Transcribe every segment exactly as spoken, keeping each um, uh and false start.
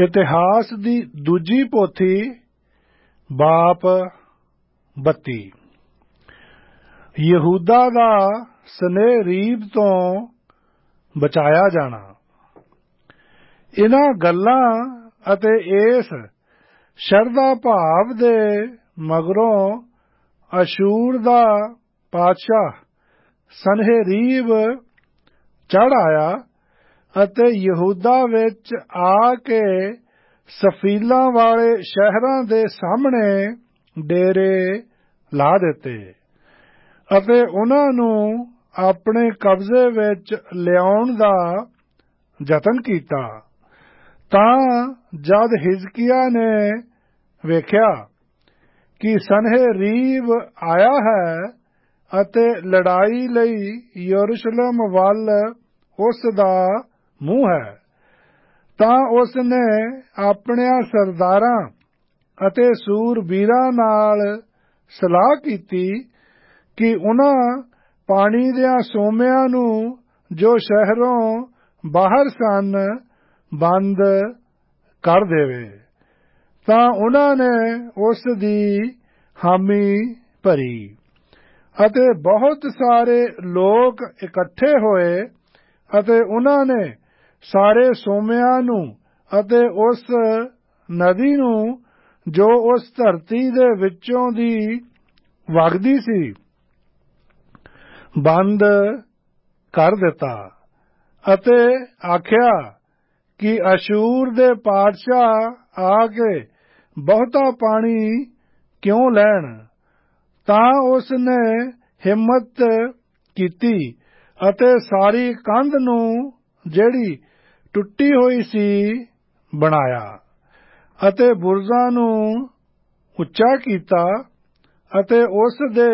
इतिहास दी दूजी पोथी बाप बत्ती। यहूदा दा सनेरीब तो बचाया जाना। इन्हां गल्लां अते इस शरधा भाव दे मगरों अशूर दा पातशाह सनहेरीब चढ़ आया ਅਤੇ ਯਹੂਦਾ ਵਿੱਚ ਆ ਕੇ ਸਫੀਲਾਂ ਵਾਲੇ ਸ਼ਹਿਰਾਂ ਦੇ ਸਾਹਮਣੇ ਡੇਰੇ ਲਾ ਦਿੱਤੇ ਅਤੇ ਉਹਨਾਂ ਨੂੰ ਆਪਣੇ ਕਬਜ਼ੇ ਵਿੱਚ ਲਿਆਉਣ ਦਾ ਯਤਨ ਕੀਤਾ। ਤਾਂ ਜਦ ਹਿਜ਼ਕੀਆ ਨੇ ਵੇਖਿਆ ਕਿ ਸਨਹੇਰੀਬ ਆਇਆ ਹੈ ਅਤੇ ਲੜਾਈ ਲਈ ਯਰੂਸ਼ਲਮ ਵੱਲ ਉਸ ਦਾ ਮੂੰਹ ਹੈ, ਤਾਂ ਉਸ ਨੇ ਆਪਣਿਆਂ ਸਰਦਾਰਾਂ ਅਤੇ ਸੂਰਬੀਰਾਂ ਨਾਲ ਸਲਾਹ ਕੀਤੀ ਕਿ ਉਹਨਾਂ ਪਾਣੀ ਦਿਆਂ ਸੋਮਿਆਂ ਨੂੰ ਜੋ ਸ਼ਹਿਰੋਂ ਬਾਹਰ ਸਨ ਬੰਦ ਕਰ ਦੇਵੇ। ਤਾਂ ਉਹਨਾਂ ਨੇ ਉਸ ਦੀ ਹਾਮੀ ਭਰੀ ਅਤੇ ਬਹੁਤ ਸਾਰੇ ਲੋਕ ਇਕੱਠੇ ਹੋਏ ਅਤੇ ਉਹਨਾਂ ਨੇ ਸਾਰੇ ਸੋਮਿਆਂ ਨੂੰ ਅਤੇ ਉਸ ਨਦੀ ਨੂੰ ਜੋ ਉਸ ਧਰਤੀ ਦੇ ਵਿੱਚੋਂ ਦੀ ਵਗਦੀ ਸੀ ਬੰਦ ਕਰ ਦਿੱਤਾ ਅਤੇ ਆਖਿਆ ਕਿ ਅਸ਼ੂਰ ਦੇ ਪਾਤਸ਼ਾਹ ਆ ਕੇ ਬਹੁਤਾ ਪਾਣੀ ਕਿਉਂ ਲੈਣ। ਤਾਂ ਉਸ ਨੇ ਹਿੰਮਤ ਕੀਤੀ ਅਤੇ ਸਾਰੀ ਕੰਧ ਨੂੰ ਜਿਹੜੀ ਟੁੱਟੀ ਹੋਈ ਸੀ ਬਣਾਇਆ ਅਤੇ ਬੁਰਜਾਂ ਨੂੰ ਉੱਚਾ ਕੀਤਾ ਅਤੇ ਉਸ ਦੇ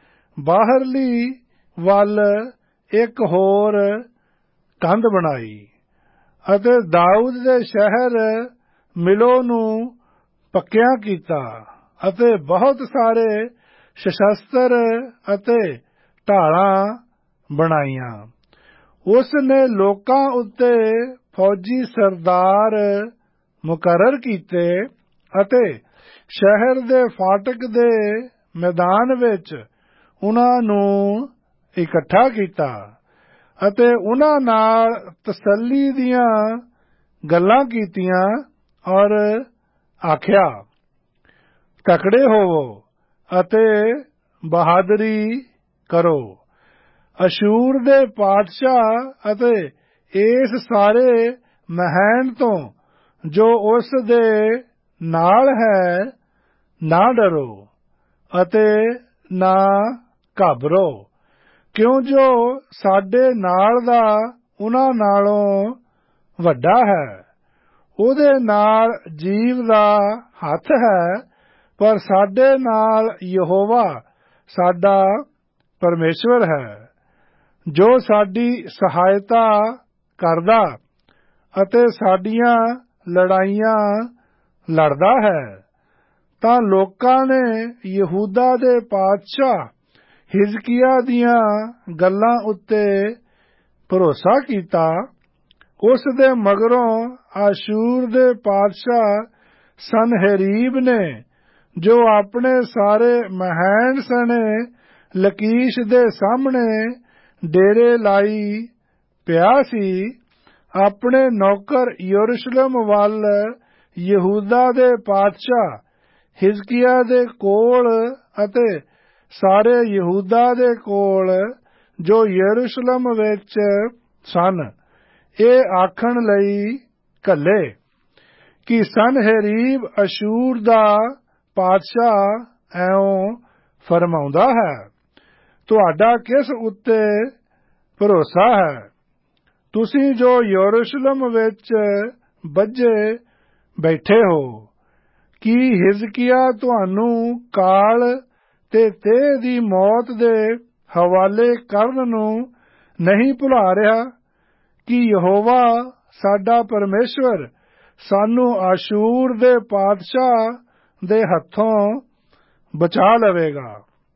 ਬਾਹਰਲੀ ਵੱਲ ਇੱਕ ਹੋਰ ਕੰਧ ਬਣਾਈ ਅਤੇ ਦਾਊਦ ਦੇ ਸ਼ਹਿਰ ਮਿਲੋ ਨੂੰ ਪੱਕਿਆ ਕੀਤਾ ਅਤੇ ਬਹੁਤ ਸਾਰੇ ਸਸ਼ਸਤਰ ਅਤੇ ਢਾਲਾਂ ਬਣਾਈਆਂ। ਉਸ ਨੇ ਲੋਕਾਂ ਉੱਤੇ ਫੌਜੀ ਸਰਦਾਰ ਮੁਕਰਰ ਕੀਤੇ ਅਤੇ ਸ਼ਹਿਰ ਦੇ ਫਾਟਕ ਦੇ ਮੈਦਾਨ ਵਿੱਚ ਉਹਨਾਂ ਨੂੰ ਇਕੱਠਾ ਕੀਤਾ ਅਤੇ ਉਹਨਾਂ ਨਾਲ ਤਸੱਲੀ ਦੀਆਂ ਗੱਲਾਂ ਕੀਤੀਆਂ ਔਰ ਆਖਿਆ, ਤਕੜੇ ਹੋਵੋ ਅਤੇ ਬਹਾਦਰੀ ਕਰੋ। ਅਸ਼ੂਰ ਦੇ ਪਾਤਸ਼ਾਹ ਅਤੇ ਇਸ ਸਾਰੇ ਮਹਿਣ ਤੋਂ ਜੋ ਉਸ ਦੇ ਨਾਲ ਹੈ ਨਾ ਡਰੋ ਅਤੇ ਨਾ ਘਬਰੋ, ਕਿਉਂ ਜੋ ਸਾਡੇ ਨਾਲ ਦਾ ਉਹਨਾਂ ਨਾਲੋਂ ਵੱਡਾ ਹੈ। ਉਹਦੇ ਨਾਲ ਜੀਵ ਦਾ ਹੱਥ ਹੈ, ਪਰ ਸਾਡੇ ਨਾਲ ਯਹੋਵਾ ਸਾਡਾ ਪਰਮੇਸ਼ਵਰ ਹੈ ਜੋ ਸਾਡੀ ਸਹਾਇਤਾ ਕਰਦਾ ਅਤੇ ਸਾਡੀਆਂ ਲੜਾਈਆਂ ਲੜਦਾ ਹੈ। ਤਾਂ ਲੋਕਾਂ ਨੇ ਯਹੂਦਾ ਦੇ ਪਾਤਸ਼ਾਹ ਹਿਜ਼ਕੀਆ ਦੀਆਂ ਗੱਲਾਂ ਉੱਤੇ ਭਰੋਸਾ ਕੀਤਾ। ਉਸ ਦੇ ਮਗਰੋਂ ਆਸ਼ੂਰ ਦੇ ਪਾਤਸ਼ਾਹ ਸਨਹੇਰੀਬ ਨੇ ਜੋ ਆਪਣੇ ਸਾਰੇ ਮਹਿਣ ਸਣੇ ਲਕੀਸ਼ ਦੇ ਸਾਹਮਣੇ ਡੇਰੇ ਲਾਈ ਪਿਆ ਸੀ, ਆਪਣੇ ਨੌਕਰ ਯਰੂਸ਼ਲਮ ਵੱਲ ਯਹੂਦਾ ਦੇ ਪਾਤਸ਼ਾਹ ਹਿਜ਼ਕੀਆ ਦੇ ਕੋਲ ਅਤੇ ਸਾਰੇ ਯਹੂਦਾ ਦੇ ਕੋਲ ਜੋ ਯਰੂਸ਼ਲਮ ਵਿੱਚ ਸਨ ਇਹ ਆਖਣ ਲਈ ਘੱਲੇ ਕਿ ਸਨਹੇਰੀਬ ਅਸ਼ੂਰ ਦਾ ਪਾਤਸ਼ਾਹ ਐਉਂ ਫਰਮਾਉਂਦਾ ਹੈ, ਤੁਹਾਡਾ ਕਿਸ ਉੱਤੇ ਭਰੋਸਾ ਹੈ? ਤੁਸੀਂ ਜੋ ਯਰੂਸ਼ਲਮ ਵਿੱਚ ਬੱਝੇ ਬੈਠੇ ਹੋ, ਕੀ ਹਿਜ਼ਕੀਆ ਤੁਹਾਨੂੰ ਕਾਲ ਤੇ ਤੇਹ ਦੀ ਮੌਤ ਦੇ ਹਵਾਲੇ ਕਰਨ ਨੂੰ ਨਹੀਂ ਭੁਲਾ ਰਿਹਾ ਕਿ ਯਹੋਵਾ ਸਾਡਾ ਪਰਮੇਸ਼ਵਰ ਸਾਨੂੰ ਆਸ਼ੂਰ ਦੇ ਪਾਤਸ਼ਾਹ ਦੇ ਹੱਥੋਂ ਬਚਾ ਲਵੇਗਾ।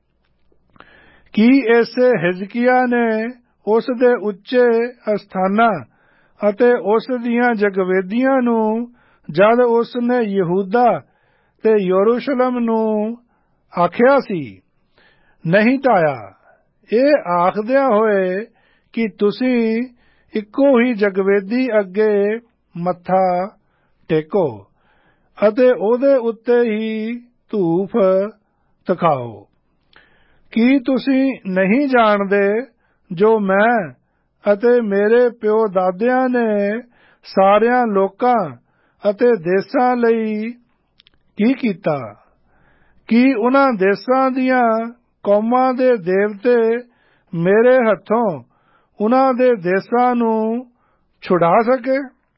ਕੀ ਇਸੇ ਹਿਜ਼ਕੀਆ ਨੇ ਉਸ ਦੇ ਉੱਚੇ ਅਸਥਾਨਾਂ ਅਤੇ ਉਸ ਦੀਆਂ ਜਗਵੇਦੀਆਂ ਨੂੰ ਜਦ ਉਸ ਨੇ ਯਹੂਦਾ ਤੇ ਯਰੂਸ਼ਲਮ ਨੂੰ ਆਖਿਆ ਸੀ, ਨਹੀਂ ਢਾਇਆ, ਇਹ ਆਖਦਿਆਂ ਹੋਏ ਕਿ ਤੁਸੀਂ ਇੱਕੋ ਹੀ ਜਗਵੇਦੀ ਅੱਗੇ ਮੱਥਾ ਟੇਕੋ ਅਤੇ ਉਹਦੇ ਉੱਤੇ ਹੀ ਧੂਫ ਦਿਖਾਓ। ਕੀ ਤੁਸੀਂ ਨਹੀਂ ਜਾਣਦੇ ਜੋ ਮੈਂ ਅਤੇ ਮੇਰੇ ਪਿਓ ਦਾਦਿਆਂ ਨੇ ਸਾਰਿਆਂ ਲੋਕਾਂ ਅਤੇ ਦੇਸ਼ਾਂ ਲਈ ਕੀ ਕੀਤਾ? ਕੀ ਉਹਨਾਂ ਦੇਸ਼ਾਂ ਦੀਆਂ ਕੌਮਾਂ ਦੇ ਦੇਵਤੇ ਮੇਰੇ ਹੱਥੋਂ ਉਹਨਾਂ ਦੇ ਦੇਸ਼ਾਂ ਨੂੰ ਛੁਡਾ ਸਕੇ?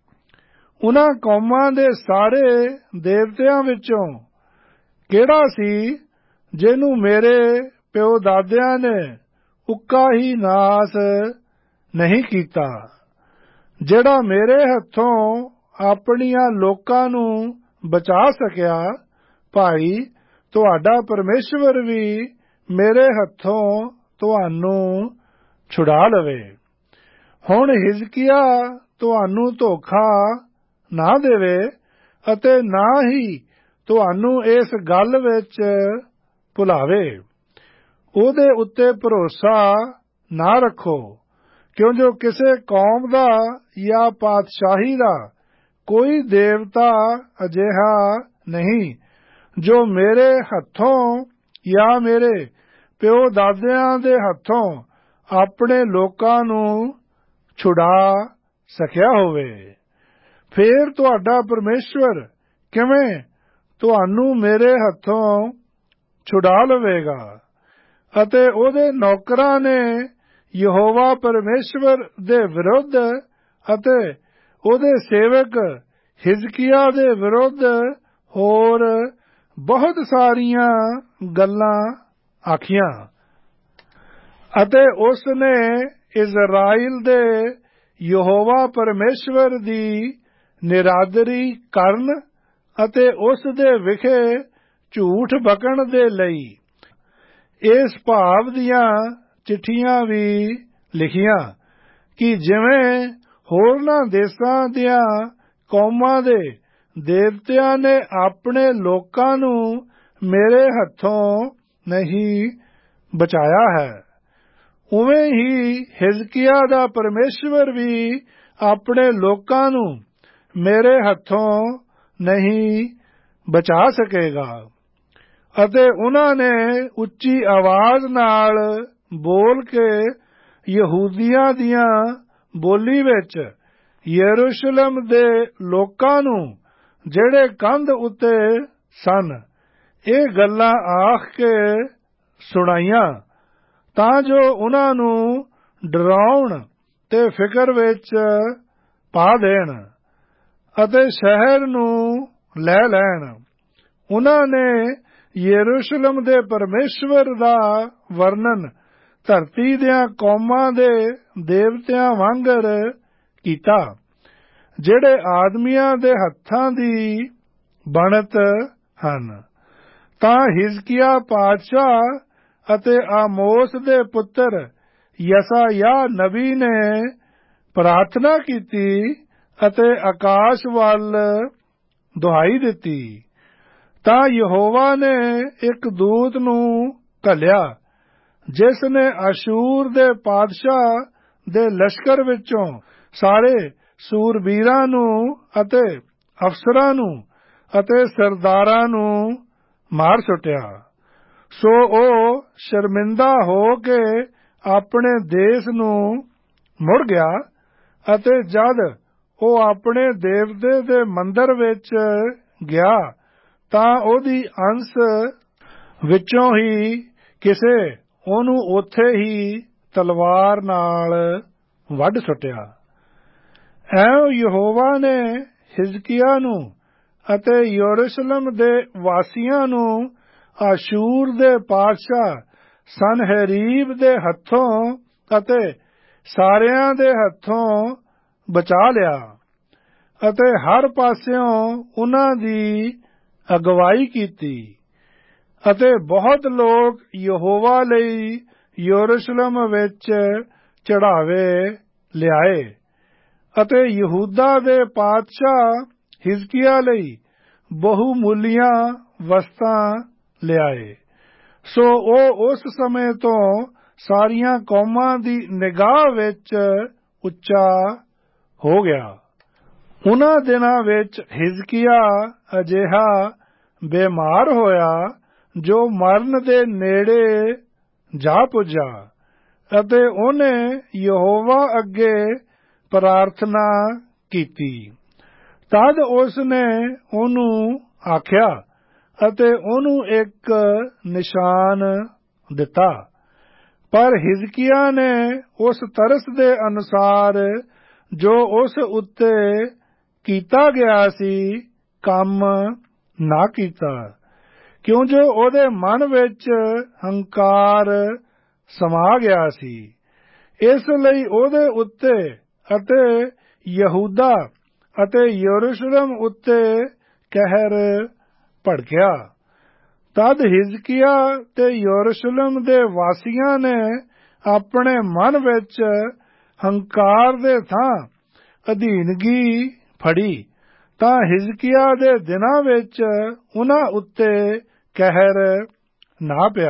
ਉਹਨਾਂ ਕੌਮਾਂ ਦੇ ਸਾਰੇ ਦੇਵਤਿਆਂ ਵਿੱਚੋਂ ਕਿਹੜਾ ਸੀ ਜਿਹਨੂੰ ਮੇਰੇ ਪਿਓ ਦਾਦਿਆਂ ਨੇ ਉੱਕਾ ਹੀ ਨਾਸ ਨਹੀਂ ਕੀਤਾ, ਜਿਹੜਾ ਮੇਰੇ ਹੱਥੋਂ ਆਪਣੀਆਂ ਲੋਕਾਂ ਨੂੰ ਬਚਾ ਸਕਿਆ? ਭਾਈ ਤੁਹਾਡਾ ਪਰਮੇਸ਼ਵਰ ਵੀ ਮੇਰੇ ਹੱਥੋਂ ਤੁਹਾਨੂੰ ਛੁਡਾ ਲਵੇ। ਹੁਣ ਹਿਜ਼ਕੀਆ ਤੁਹਾਨੂੰ ਧੋਖਾ ਨਾ ਦੇਵੇ ਅਤੇ ਨਾ ਹੀ ਤੁਹਾਨੂੰ ਇਸ ਗੱਲ ਵਿੱਚ ਭੁਲਾਵੇ। ਉਹਦੇ ਉੱਤੇ ਭਰੋਸਾ ਨਾ ਰੱਖੋ, ਕਿਉਂ ਜੋ ਕਿਸੇ ਕੌਮ ਦਾ ਜਾਂ ਪਾਤਸ਼ਾਹੀ ਦਾ ਕੋਈ ਦੇਵਤਾ ਅਜਿਹਾ ਨਹੀਂ ਜੋ ਮੇਰੇ ਹੱਥੋਂ ਜਾਂ ਮੇਰੇ ਪਿਓ ਦਾਦਿਆਂ ਦੇ ਹੱਥੋਂ ਆਪਣੇ ਲੋਕਾਂ ਨੂੰ ਛੁਡਾ ਸਕਿਆ ਹੋਵੇ। ਫੇਰ ਤੁਹਾਡਾ ਪਰਮੇਸ਼ਵਰ ਕਿਵੇਂ ਤੁਹਾਨੂੰ ਮੇਰੇ ਹੱਥੋਂ ਛੁਡਾ ਲਵੇਗਾ? ਅਤੇ ਉਹਦੇ ਨੌਕਰਾਂ ਨੇ ਯਹੋਵਾ ਪਰਮੇਸ਼ਵਰ ਦੇ ਵਿਰੁੱਧ ਅਤੇ ਉਹਦੇ ਸੇਵਕ ਹਿਜ਼ਕੀਆ ਦੇ ਵਿਰੁੱਧ ਹੋਰ ਬਹੁਤ ਸਾਰੀਆਂ ਗੱਲਾਂ ਆਖੀਆਂ। ਅਤੇ ਉਸ ਨੇ ਇਜ਼ਰਾਈਲ ਦੇ ਯਹੋਵਾ ਪਰਮੇਸ਼ਵਰ ਦੀ ਨਿਰਾਦਰੀ ਕਰਨ ਅਤੇ ਉਸ ਦੇ ਵਿਖੇ ਝੂਠ ਬਕਣ ਦੇ ਲਈ ਇਸ ਭਾਵ ਦੀਆਂ ਚਿੱਠੀਆਂ ਵੀ ਲਿਖੀਆਂ ਕਿ ਜਿਵੇਂ ਹੋਰਨਾਂ ਦੇਸ਼ਾਂ ਦੀਆਂ ਕੌਮਾਂ ਦੇ ਦੇਵਤਿਆਂ ਨੇ ਆਪਣੇ ਲੋਕਾਂ ਨੂੰ ਮੇਰੇ ਹੱਥੋਂ ਨਹੀਂ ਬਚਾਇਆ ਹੈ, ਉਵੇਂ ਹੀ ਹਿਜ਼ਕੀਆ ਦਾ ਪਰਮੇਸ਼ਵਰ ਵੀ ਆਪਣੇ ਲੋਕਾਂ ਨੂੰ ਮੇਰੇ ਹੱਥੋਂ ਨਹੀਂ ਬਚਾ ਸਕੇਗਾ। ਅਤੇ ਉਹਨਾਂ ਨੇ ਉੱਚੀ ਆਵਾਜ਼ ਨਾਲ ਬੋਲ ਕੇ ਯਹੂਦੀਆਂ ਦੀਆਂ ਬੋਲੀ ਵਿੱਚ ਯਰੂਸ਼ਲਮ ਦੇ ਲੋਕਾਂ ਨੂੰ ਜਿਹੜੇ ਕੰਧ ਉੱਤੇ ਸਨ ਇਹ ਗੱਲਾਂ ਆਖ ਕੇ ਸੁਣਾਈਆਂ, ਤਾਂ ਜੋ ਉਹਨਾਂ ਨੂੰ ਡਰਾਉਣ ਤੇ ਫਿਕਰ ਵਿੱਚ ਪਾ ਦੇਣ ਅਤੇ ਸ਼ਹਿਰ ਨੂੰ ਲੈ ਲੈਣ। ਉਹਨਾਂ ਨੇ ਯਰੂਸ਼ਲਮ ਦੇ ਪਰਮੇਸ਼ਵਰ ਦਾ ਵਰਣਨ ਧਰਤੀ ਦੀਆਂ ਕੌਮਾਂ ਦੇ ਦੇਵਤਿਆਂ ਵਾਂਗਰ ਕੀਤਾ, ਜਿਹੜੇ ਆਦਮੀਆਂ ਦੇ ਹੱਥਾਂ ਦੀ ਬਣਤ ਹਨ। ਤਾਂ ਹਿਜ਼ਕੀਆ ਪਾਤਸ਼ਾਹ ਅਤੇ ਆਮੋਸ ਦੇ ਪੁੱਤਰ ਯਸਾਯਾਹ ਨਬੀ ਨੇ ਪ੍ਰਾਰਥਨਾ ਕੀਤੀ ਅਤੇ ਆਕਾਸ਼ ਵੱਲ ਦੁਹਾਈ ਦਿੱਤੀ। ਤਾਂ ਯਹੋਵਾ ਨੇ ਇੱਕ ਦੂਤ ਨੂੰ ਘੱਲਿਆ, ਜਿਸ ਨੇ ਅਸ਼ੂਰ ਦੇ ਪਾਤਸ਼ਾਹ ਦੇ ਲਸ਼ਕਰ ਵਿੱਚੋਂ ਸਾਰੇ ਸੂਰਬੀਰਾਂ ਨੂੰ ਅਤੇ ਅਫਸਰਾਂ ਨੂੰ ਅਤੇ ਸਰਦਾਰਾਂ ਨੂੰ ਮਾਰ ਸੁੱਟਿਆ। ਸੋ ਉਹ ਸ਼ਰਮਿੰਦਾ ਹੋ ਕੇ ਆਪਣੇ ਦੇਸ਼ ਨੂੰ ਮੁੜ ਗਿਆ ਅਤੇ ਜਦ ਉਹ ਆਪਣੇ ਦੇਵਤੇ ਦੇ ਮੰਦਰ ਵਿੱਚ ਗਿਆ ਤਾਂ ਉਹਦੀ ਅੰਸ ਵਿੱਚੋਂ ਹੀ ਕਿਸੇ ਉਹਨੂੰ ਉੱਥੇ ਹੀ ਤਲਵਾਰ ਨਾਲ ਵੱਢ ਸੁੱਟਿਆ। ਐਉਂ ਯਹੋਵਾ ਨੇ ਹਿਜ਼ਕੀਆ ਨੂੰ ਅਤੇ ਯਰੂਸ਼ਲਮ ਦੇ ਵਾਸੀਆਂ ਨੂੰ ਆਸ਼ੂਰ ਦੇ ਪਾਤਸ਼ਾਹ ਸਨਹੇਰੀਬ ਦੇ ਹੱਥੋਂ ਅਤੇ ਸਾਰਿਆਂ ਦੇ ਹੱਥੋਂ ਬਚਾ ਲਿਆ ਅਤੇ ਹਰ ਪਾਸਿਓਂ ਉਹਨਾਂ ਦੀ ਅਗਵਾਈ ਕੀਤੀ। ਅਤੇ ਬਹੁਤ ਲੋਕ ਯਹੋਵਾ ਲਈ ਯਰੂਸ਼ਲਮ ਵਿੱਚ ਚੜ੍ਹਾਵੇ ਲਿਆਏ ਅਤੇ ਯਹੂਦਾ ਦੇ ਪਾਤਸ਼ਾਹ ਹਿਜ਼ਕੀਆ ਲਈ ਬਹੁਮੁੱਲੀਆਂ ਵਸਤਾਂ ਲਿਆਏ। ਸੋ ਉਹ ਉਸ ਸਮੇਂ ਤੋਂ ਸਾਰੀਆਂ ਕੌਮਾਂ ਦੀ ਨਿਗਾਹ ਵਿੱਚ ਉੱਚਾ ਹੋ ਗਿਆ। ਉਹਨਾਂ ਦਿਨਾਂ ਵਿੱਚ ਹਿਜ਼ਕੀਆ ਅਜਿਹਾ ਬਿਮਾਰ ਹੋਇਆ ਜੋ ਮਰਨ ਦੇ ਨੇੜੇ ਜਾ ਪੁੱਜਾ, ਅਤੇ ਉਹਨੇ ਯਹੋਵਾ ਅੱਗੇ ਪ੍ਰਾਰਥਨਾ ਕੀਤੀ। ਤਦ ਉਸ ਨੇ ਉਹਨੂੰ ਆਖਿਆ ਅਤੇ ਉਹਨੂੰ ਇੱਕ ਨਿਸ਼ਾਨ ਦਿੱਤਾ। ਪਰ ਹਿਜ਼ਕੀਆ ਨੇ ਉਸ ਤਰਸ ਦੇ ਅਨੁਸਾਰ ਜੋ ਉਸ ਉੱਤੇ ਕੀਤਾ ਗਿਆ ਸੀ ਕੰਮ ਨਾ ਕੀਤਾ, ਕਿਉਂ ਜੋ ਉਹਦੇ ਮਨ ਵਿੱਚ ਹੰਕਾਰ ਸਮਾ ਗਿਆ ਸੀ। ਇਸ ਲਈ ਉਹਦੇ ਉੱਤੇ ਅਤੇ ਯਹੂਦਾ ਅਤੇ ਯਰੂਸ਼ਲਮ ਉੱਤੇ ਕਹਿਰ ਭੜਕਿਆ। ਤਦ ਹਿਜ਼ਕੀਆ ਤੇ ਯਰੂਸ਼ਲਮ ਦੇ ਵਾਸੀਆਂ ਨੇ ਆਪਣੇ ਮਨ ਵਿੱਚ ਹੰਕਾਰ ਦੇ ਥਾਂ ਅਧੀਨਗੀ ਫੜੀ, ਤਾਂ ਹਿਜ਼ਕੀਆ ਦੇ ਦਿਨਾਂ ਵਿੱਚ ਉਹਨਾਂ ਉੱਤੇ ਕਹਿਰ ਨਾ ਪਿਆ।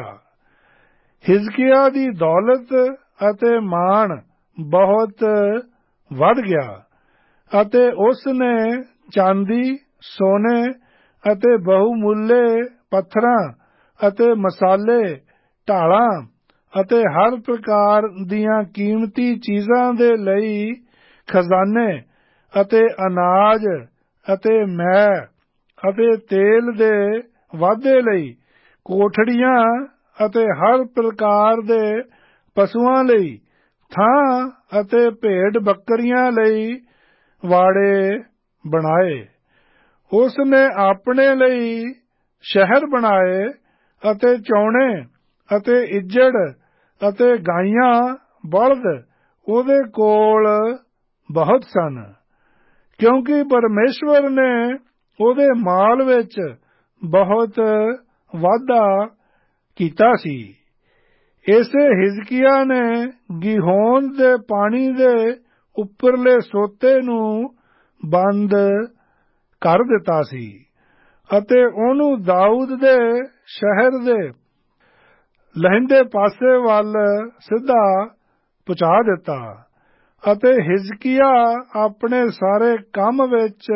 ਹਿਜ਼ਕੀਆ ਦੀ ਦੌਲਤ ਅਤੇ ਮਾਣ ਬਹੁਤ ਵਧ ਗਿਆ, ਅਤੇ ਉਸ ਨੇ ਚਾਂਦੀ, ਸੋਨੇ ਅਤੇ ਬਹੁਮੁੱਲੇ ਪੱਥਰਾਂ ਅਤੇ ਮਸਾਲੇ, ਢਾਲਾਂ ਅਤੇ ਹਰ ਪ੍ਰਕਾਰ ਦੀਆਂ ਕੀਮਤੀ ਚੀਜ਼ਾਂ ਦੇ ਲਈ ਖਜ਼ਾਨੇ ਅਤੇ ਅਨਾਜ ਅਤੇ ਮੈਅ ਅਤੇ ਤੇਲ ਦੇ ਵਾਧੇ ਲਈ ਕੋਠੜੀਆਂ ਅਤੇ ਹਰ ਪ੍ਰਕਾਰ ਦੇ ਪਸ਼ੂਆਂ ਲਈ ਥਾਂ ਅਤੇ ਭੇਡ ਬੱਕਰੀਆਂ ਲਈ ਵਾੜੇ ਬਣਾਏ। ਉਸ ਨੇ ਆਪਣੇ ਲਈ ਸ਼ਹਿਰ ਬਣਾਏ ਅਤੇ ਚੌਣੇ ਅਤੇ ਇੱਜੜ ਅਤੇ ਗਾਈਆਂ ਬਲਦ ਉਹਦੇ ਕੋਲ ਬਹੁਤ ਸਨ, ਕਿਉਂਕਿ ਪਰਮੇਸ਼ਵਰ ਨੇ ਉਹਦੇ ਮਾਲ ਵਿੱਚ ਬਹੁਤ ਵਾਧਾ ਕੀਤਾ ਸੀ। ਇਸੇ ਹਿਜ਼ਕੀਆ ਨੇ ਗੀਹੋਨ ਦੇ ਪਾਣੀ ਦੇ ਉੱਪਰਲੇ ਸੋਤੇ ਨੂੰ ਬੰਦ ਕਰ ਦਿੱਤਾ ਸੀ, ਅਤੇ ਉਹਨੂੰ ਦਾਊਦ ਦੇ ਸ਼ਹਿਰ ਦੇ ਲਹਿੰਦੇ ਪਾਸੇ ਵੱਲ ਸਿੱਧਾ ਪਹੁੰਚਾ ਦਿੱਤਾ। ਅਤੇ ਹਿਜ਼ਕੀਆ ਆਪਣੇ ਸਾਰੇ ਕੰਮ ਵਿੱਚ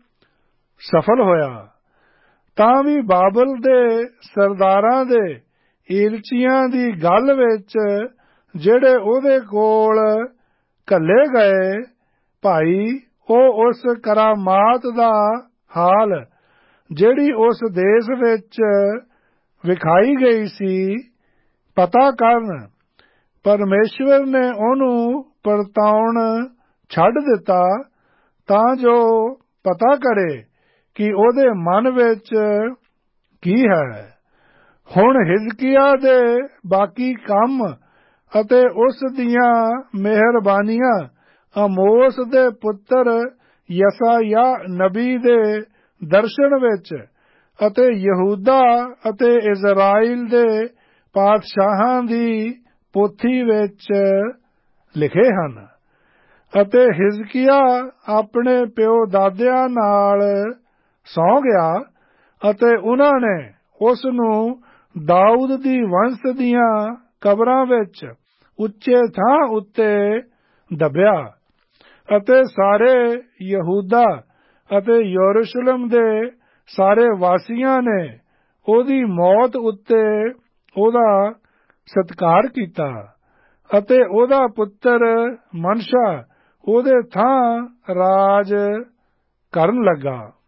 ਸਫਲ ਹੋਇਆ। ਤਾਂ ਵੀ ਬਾਬਲ ਦੇ ਸਰਦਾਰਾਂ ਦੇ ਏਲਚੀਆਂ ਦੀ ਗੱਲ ਵਿੱਚ, ਜਿਹੜੇ ਉਹਦੇ ਕੋਲ ਘੱਲੇ ਗਏ, ਭਾਈ ਉਹ ਉਸ ਕਰਾਮਾਤ ਦਾ ਹਾਲ ਜਿਹੜੀ ਉਸ ਦੇਸ਼ ਵਿੱਚ ਵਿਖਾਈ ਗਈ ਸੀ ਪਤਾ ਕਰਨ, ਪਰਮੇਸ਼ਵਰ ਨੇ ਉਹਨੂੰ ਪਰਤਾਉਣ ਛੱਡ ਦਿੱਤਾ, ਤਾਂ ਜੋ ਪਤਾ ਕਰੇ ਕਿ ਉਹਦੇ ਮਨ ਵਿੱਚ ਕੀ ਹੈ। ਹੁਣ ਹਿਜ਼ਕੀਆ ਦੇ ਬਾਕੀ ਕੰਮ ਅਤੇ ਉਸ ਦੀਆਂ ਮਿਹਰਬਾਨੀਆਂ ਆਮੋਸ ਦੇ ਪੁੱਤਰ ਯਸਾਯਾਹ ਨਬੀ ਦੇ ਦਰਸ਼ਨ ਵਿੱਚ ਅਤੇ ਯਹੂਦਾ ਅਤੇ ਇਜ਼ਰਾਈਲ ਦੇ ਪਾਤਸ਼ਾਹਾਂ ਦੀ ਪੋਥੀ ਵਿੱਚ ਲਿਖੇ ਹਨ। ਅਤੇ ਹਿਜ਼ਕੀਆ ਆਪਣੇ ਪਿਓ ਦਾਦਿਆਂ ਨਾਲ ਸੌਂ ਗਿਆ, ਅਤੇ ਉਹਨਾਂ ਨੇ ਉਸ ਨੂੰ ਦਾਊਦ ਦੀ ਵੰਸ਼ ਦੀਆਂ ਕਬਰਾਂ ਵਿੱਚ ਉੱਚੇ ਥਾਂ ਉੱਤੇ ਦੱਬਿਆ। ਅਤੇ ਸਾਰੇ ਯਹੂਦਾ ਅਤੇ ਯਰੂਸ਼ਲਮ ਦੇ ਸਾਰੇ ਵਾਸੀਆਂ ਨੇ ਉਹਦੀ ਮੌਤ ਉੱਤੇ ਉਹਦਾ ਸਤਿਕਾਰ ਕੀਤਾ, ਅਤੇ ਉਹਦਾ ਪੁੱਤਰ ਮਨਸ਼ਾ ਉਹਦੇ ਥਾਂ ਰਾਜ ਕਰਨ ਲੱਗਾ।